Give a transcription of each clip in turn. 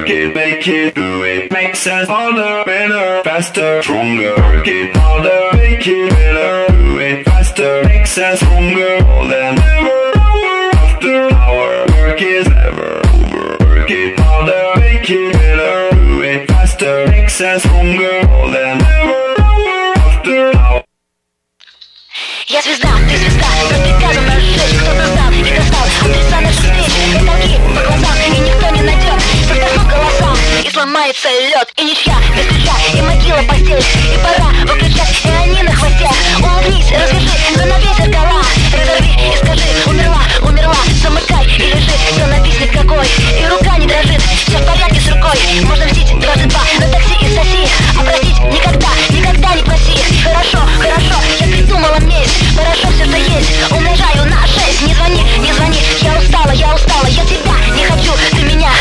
Work it, make it, do it. Makes us harder, better, faster, stronger. Work it harder, make it better, do it faster. Makes us stronger, more than ever. After hour, work is never over. Work it harder, make it better, do it faster. Makes us stronger, more than ever. After hour. Я звезда, ты звезда, но приказано сжечь. Кто-то знал и достал адреса наших встреч. Толки по глазам, и никто не найдет. Вздохнут голосам, и сломается лед. И ничья без ключа, и могила постель. И пора выключать, и они на хвосте. Улыбнись, развяжи, занавесь зеркала. Разорви и скажи, умерла, умерла. Замыкай и лежи, кто нависнет какой. И рука не дрожит, все в порядке с рукой. Можно мстить дважды два на такси и соси. А простить никогда, никогда не проси. Хорошо, хорошо, я придумала месть. Хорошо все, что есть, умножаю на 6. Не звони, не звони, я устала, я тебя не хочу, ты меня.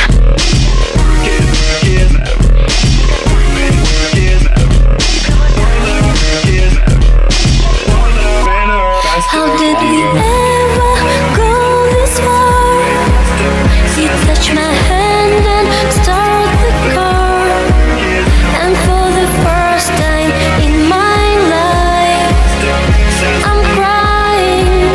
How did we ever go this far? You touch my hand and start the car. And for the first time in my life, I'm crying.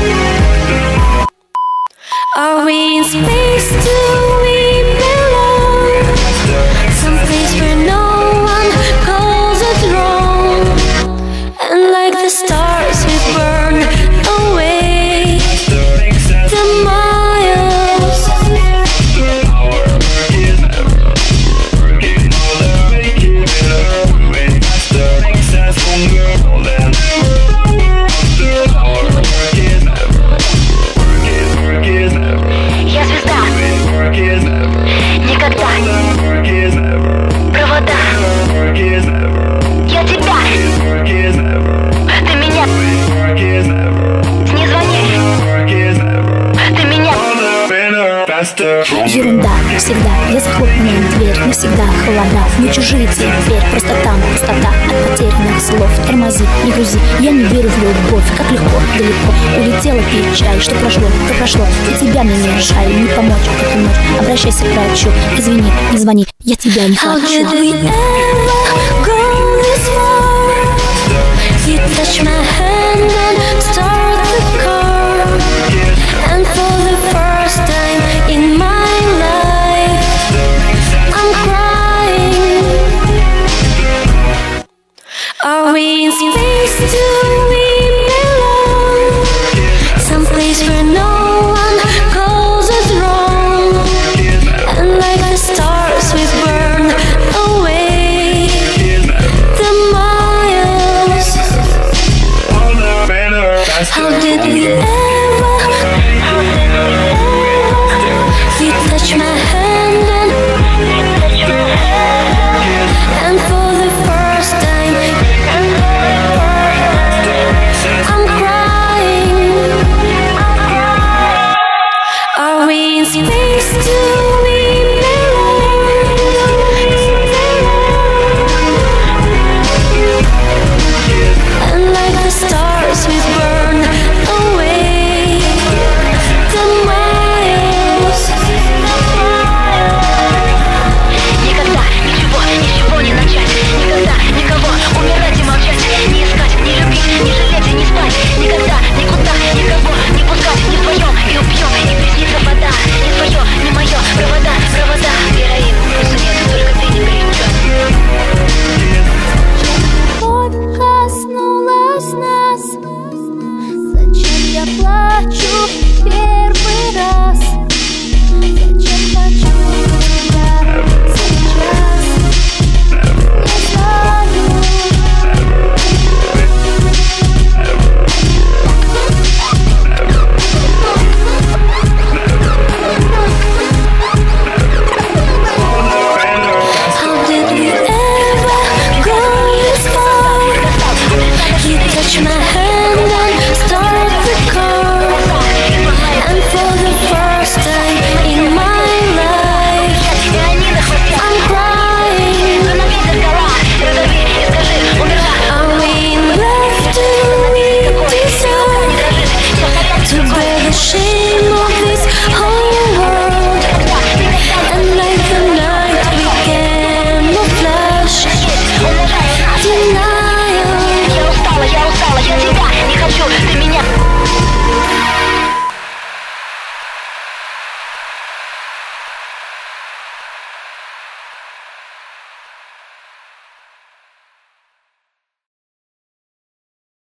Are we in space? Do we belong? Someplace where no one calls it wrong. And like the stars we burn away the miles. Я звезда, никогда. Провода, я тебя, ты меня. Не звони, ты меня. Ерунда, всегда, я захлопнула дверь. Навсегда холода, не чужие теперь. Просто там пустота от потерянных слов. Тормози, не грузи, я не верю в любовь. Как легко, далеко улетела печаль. Что прошло, то прошло, и тебя мне не жаль. Не помочь, как и ночь, обращайся к врачу. Извини, не звони, я тебя не How хочу. did we ever go this far? You touch my hand